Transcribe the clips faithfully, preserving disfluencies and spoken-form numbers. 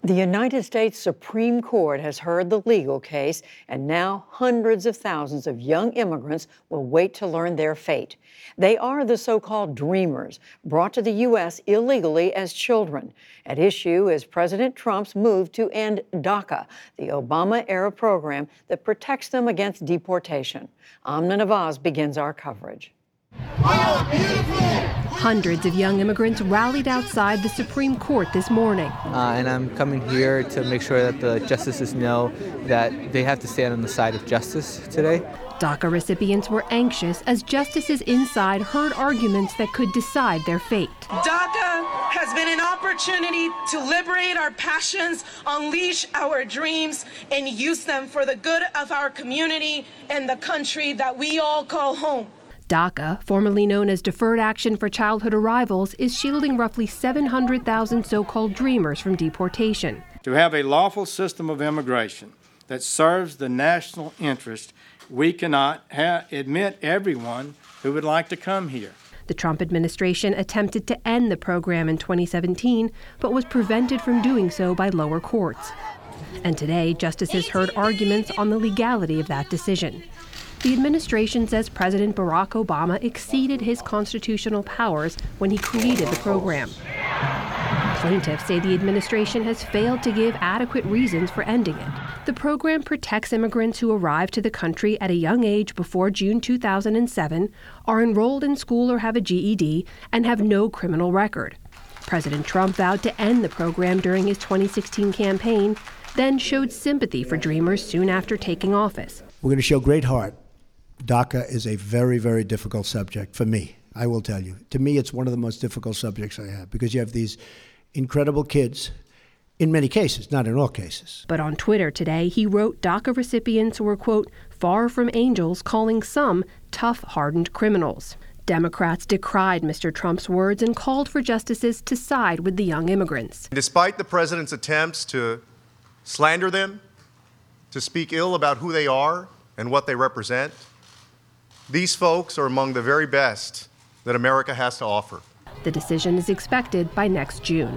The United States Supreme Court has heard the legal case, and now hundreds of thousands of young immigrants will wait to learn their fate. They are the so-called Dreamers, brought to the U S illegally as children. At issue is President Trump's move to end DACA, the Obama-era program that protects them against deportation. Amna Nawaz begins our coverage. Oh, beautiful! Hundreds of young immigrants rallied outside the Supreme Court this morning. Uh, and I'm coming here to make sure that the justices know that they have to stand on the side of justice today. DACA recipients were anxious as justices inside heard arguments that could decide their fate. DACA has been an opportunity to liberate our passions, unleash our dreams, and use them for the good of our community and the country that we all call home. DACA, formerly known as Deferred Action for Childhood Arrivals, is shielding roughly seven hundred thousand so-called Dreamers from deportation. To have a lawful system of immigration that serves the national interest, we cannot ha- admit everyone who would like to come here. The Trump administration attempted to end the program in twenty seventeen, but was prevented from doing so by lower courts. And today, justices heard arguments on the legality of that decision. The administration says President Barack Obama exceeded his constitutional powers when he created the program. Plaintiffs say the administration has failed to give adequate reasons for ending it. The program protects immigrants who arrive to the country at a young age before June two thousand seven, are enrolled in school or have a G E D, and have no criminal record. President Trump vowed to end the program during his twenty sixteen campaign, then showed sympathy for Dreamers soon after taking office. We're going to show great heart. DACA is a very, very difficult subject for me, I will tell you. To me, it's one of the most difficult subjects I have because you have these incredible kids, in many cases, not in all cases. But on Twitter today, he wrote DACA recipients were, quote, far from angels, calling some tough, hardened criminals. Democrats decried Mister Trump's words and called for justices to side with the young immigrants. Despite the president's attempts to slander them, to speak ill about who they are and what they represent, these folks are among the very best that America has to offer. The decision is expected by next June.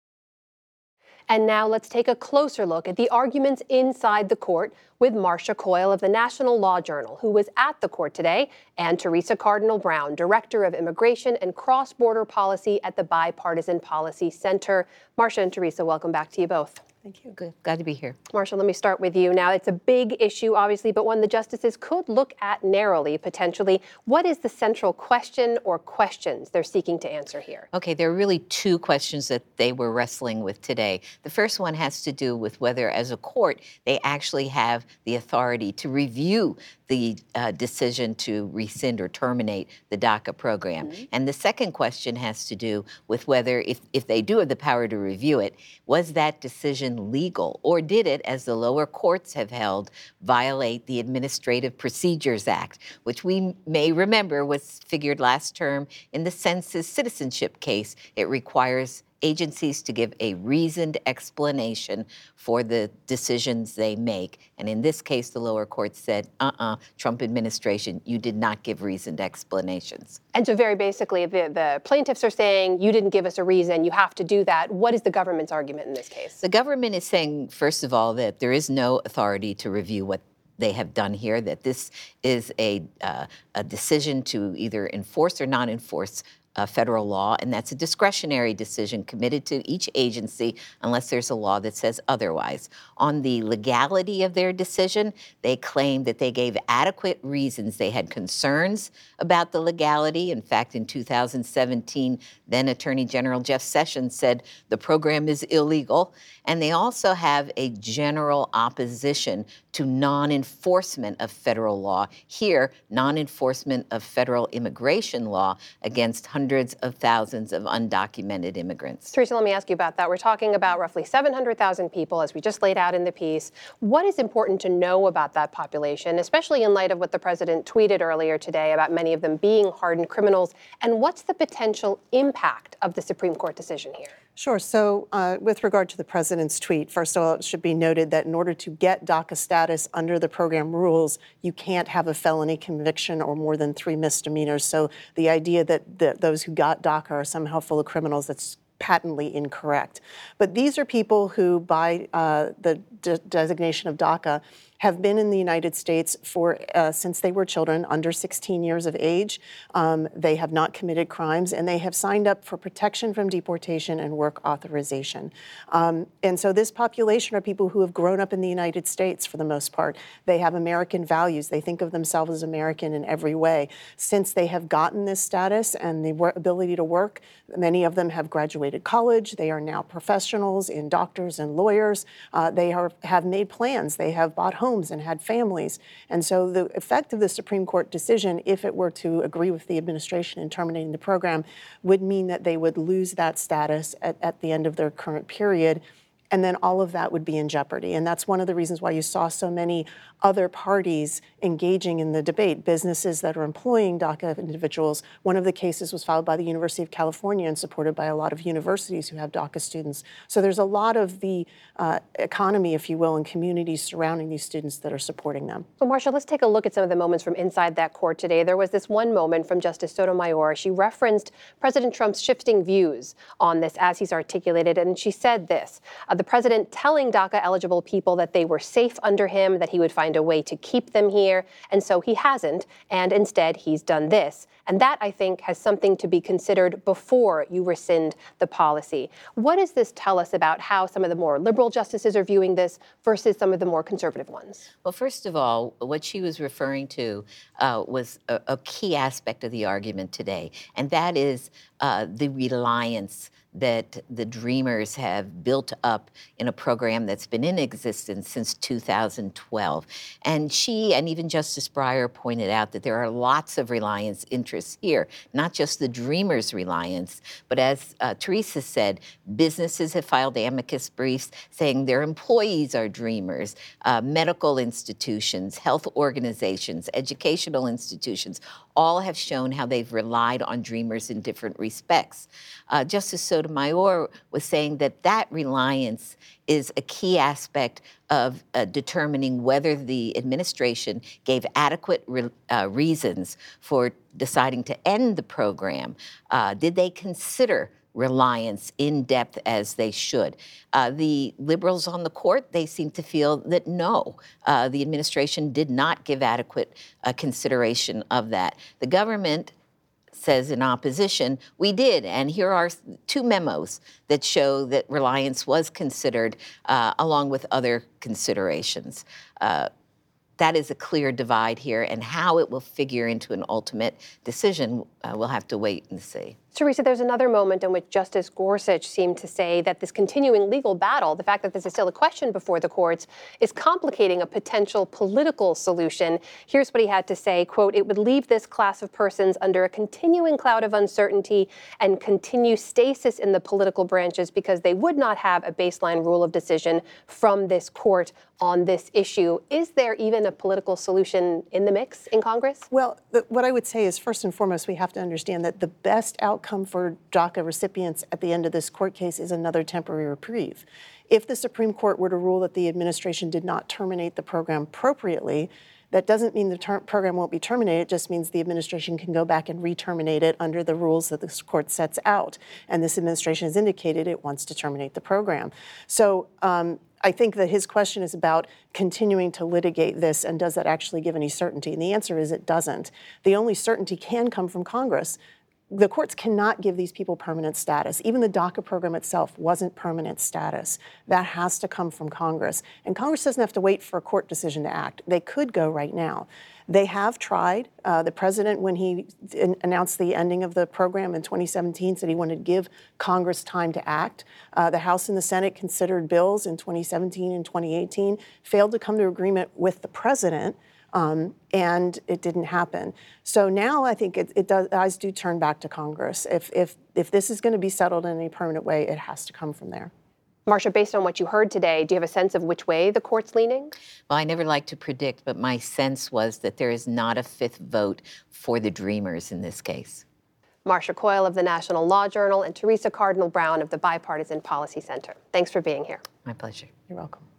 And now let's take a closer look at the arguments inside the court with Marcia Coyle of the National Law Journal, who was at the court today, and Teresa Cardinal Brown, Director of Immigration and Cross-Border Policy at the Bipartisan Policy Center. Marcia and Teresa, welcome back to you both. Thank you. Good. Glad to be here. Marcia, let me start with you. Now, it's a big issue, obviously, but one the justices could look at narrowly, potentially. What is the central question or questions they're seeking to answer here? Okay, there are really two questions that they were wrestling with today. The first one has to do with whether, as a court, they actually have the authority to review the uh, decision to rescind or terminate the DACA program. Mm-hmm. And the second question has to do with whether, if, if they do have the power to review it, was that decision legal, or did it, as the lower courts have held, violate the Administrative Procedures Act, which we may remember was figured last term in the Census citizenship case. It requires agencies to give a reasoned explanation for the decisions they make. And in this case, the lower court said, uh-uh, Trump administration, you did not give reasoned explanations. And so very basically, the, the plaintiffs are saying, you didn't give us a reason, you have to do that. What is the government's argument in this case? The government is saying, first of all, that there is no authority to review what they have done here, that this is a, uh, a decision to either enforce or not enforce Uh, federal law, and that's a discretionary decision committed to each agency unless there's a law that says otherwise. On the legality of their decision, they claim that they gave adequate reasons. They had concerns about the legality. In fact, in two thousand seventeen, then Attorney General Jeff Sessions said the program is illegal. And they also have a general opposition to non-enforcement of federal law. Here, non-enforcement of federal immigration law against hundreds of thousands of undocumented immigrants. Teresa, let me ask you about that. We're talking about roughly seven hundred thousand people, as we just laid out in the piece. What is important to know about that population, especially in light of what the president tweeted earlier today about many of them being hardened criminals? And what's the potential impact of the Supreme Court decision here? Sure. So uh, with regard to the president's tweet, first of all, it should be noted that in order to get DACA status under the program rules, you can't have a felony conviction or more than three misdemeanors. So the idea that the, those who got DACA are somehow full of criminals, that's patently incorrect. But these are people who, by uh, the de- designation of DACA, have been in the United States for uh, since they were children, under sixteen years of age. Um, they have not committed crimes, and they have signed up for protection from deportation and work authorization. Um, and so this population are people who have grown up in the United States for the most part. They have American values. They think of themselves as American in every way. Since they have gotten this status and the wor- ability to work, many of them have graduated college. They are now professionals in doctors and lawyers. Uh, they are, have made plans. They have bought homes and had families. And so the effect of the Supreme Court decision, if it were to agree with the administration in terminating the program, would mean that they would lose that status at, at the end of their current period. And then all of that would be in jeopardy. And that's one of the reasons why you saw so many other parties engaging in the debate, businesses that are employing DACA individuals. One of the cases was filed by the University of California and supported by a lot of universities who have DACA students. So there's a lot of the uh, economy, if you will, and communities surrounding these students that are supporting them. So, Marsha, let's take a look at some of the moments from inside that court today. There was this one moment from Justice Sotomayor. She referenced President Trump's shifting views on this as he's articulated, and she said this, uh, the president telling DACA-eligible people that they were safe under him, that he would find a way to keep them here, and so he hasn't, and instead he's done this. And that, I think, has something to be considered before you rescind the policy. What does this tell us about how some of the more liberal justices are viewing this versus some of the more conservative ones? Well, first of all, what she was referring to uh, was a, a key aspect of the argument today, and that is uh, the reliance that the Dreamers have built up in a program that's been in existence since two thousand twelve. And she and even Justice Breyer pointed out that there are lots of reliance interests here, not just the Dreamers' reliance, but as uh, Teresa said, businesses have filed amicus briefs saying their employees are Dreamers, uh, medical institutions, health organizations, educational institutions, all have shown how they've relied on Dreamers in different respects. Uh, Justice Sotomayor was saying that that reliance is a key aspect of uh, determining whether the administration gave adequate re- uh, reasons for deciding to end the program. Uh, did they consider reliance in depth as they should? Uh, the liberals on the court, they seem to feel that no, uh, the administration did not give adequate uh, consideration of that. The government says in opposition, we did, and here are two memos that show that reliance was considered uh, along with other considerations. Uh, that is a clear divide here, and how it will figure into an ultimate decision, uh, we'll have to wait and see. Teresa, there's another moment in which Justice Gorsuch seemed to say that this continuing legal battle, the fact that this is still a question before the courts, is complicating a potential political solution. Here's what he had to say, quote, it would leave this class of persons under a continuing cloud of uncertainty and continue stasis in the political branches because they would not have a baseline rule of decision from this court on this issue. Is there even a political solution in the mix in Congress? Well, the, what I would say is, first and foremost, we have to understand that the best outcome for DACA recipients at the end of this court case is another temporary reprieve. If the Supreme Court were to rule that the administration did not terminate the program appropriately, that doesn't mean the ter- program won't be terminated. It just means the administration can go back and re-terminate it under the rules that this court sets out. And this administration has indicated it wants to terminate the program. So um, I think that his question is about continuing to litigate this, and does that actually give any certainty? And the answer is it doesn't. The only certainty can come from Congress. The courts cannot give these people permanent status. Even the DACA program itself wasn't permanent status. That has to come from Congress. And Congress doesn't have to wait for a court decision to act. They could go right now. They have tried. Uh, the president, when he in- announced the ending of the program in twenty seventeen, said he wanted to give Congress time to act. Uh, the House and the Senate considered bills in twenty seventeen and twenty eighteen, failed to come to agreement with the president. Um, and it didn't happen. So now I think it, it does, eyes do turn back to Congress. If, if, if this is going to be settled in a permanent way, it has to come from there. Marsha, based on what you heard today, do you have a sense of which way the court's leaning? Well, I never like to predict, but my sense was that there is not a fifth vote for the Dreamers in this case. Marsha Coyle of the National Law Journal and Teresa Cardinal Brown of the Bipartisan Policy Center. Thanks for being here. My pleasure. You're welcome.